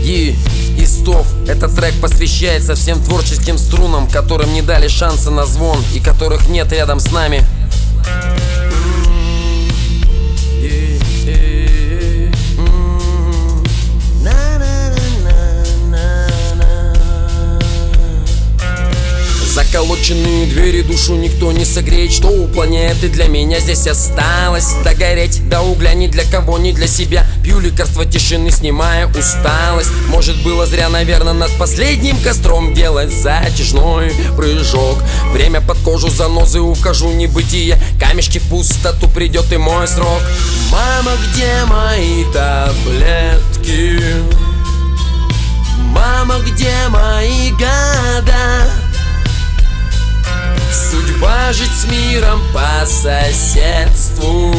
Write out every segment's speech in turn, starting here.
Истов. Этот трек посвящается всем творческим струнам, которым не дали шанса на звон и которых нет рядом с нами. Заколоченные двери, душу никто не согреет. Что у планеты для меня здесь осталось? Догореть до угля ни для кого, ни для себя. Пью лекарства тишины, снимая усталость. Может, было зря, наверное, над последним костром делать затяжной прыжок. Время под кожу, занозы, ухожу в небытие. Камешки в пустоту, придет и мой срок. Мама, где мои таблетки? Мама, где мои года? Судьба жить с миром по соседству,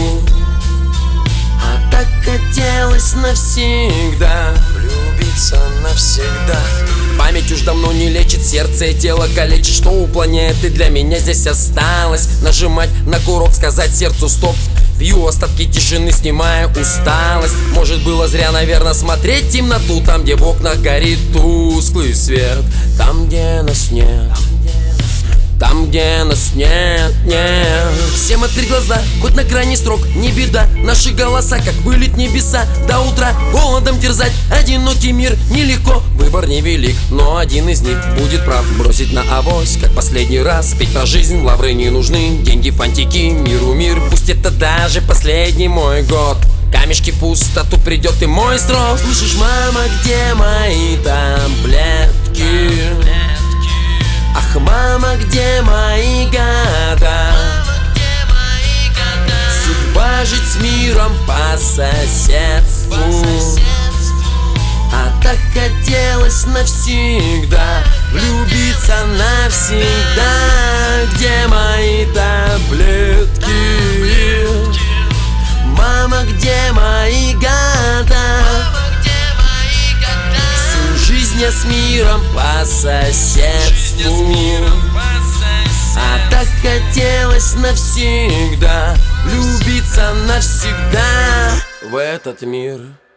а так хотелось навсегда влюбиться навсегда. Память уж давно не лечит, сердце и тело калечит. Что у планеты для меня здесь осталось? Нажимать на курок, сказать сердцу стоп. Пью остатки тишины, снимая усталость. Может, было зря, наверное, смотреть темноту. Там, где в окнах горит тусклый свет, там, где нас нет, там, где нас нет. Всем открыть глаза, хоть на грани срок, не беда. Наши голоса, как вылет небеса. До утра голодом терзать одинокий мир нелегко. Выбор невелик, но один из них будет прав. Бросить на авось, как последний раз. Петь про жизнь, лавры не нужны. Деньги, фантики, миру мир. Пусть это даже последний мой год. Камешки в пустоту, придет и мой срок. Слышишь, мама, где мои таблетки? Ах, мама, где мои года? Судьба жить с миром по соседству, а так хотелось навсегда влюбиться навсегда. Где мои таблетки? Мама, где мои года? Я с миром по соседству, а так хотелось навсегда влюбиться навсегда в этот мир.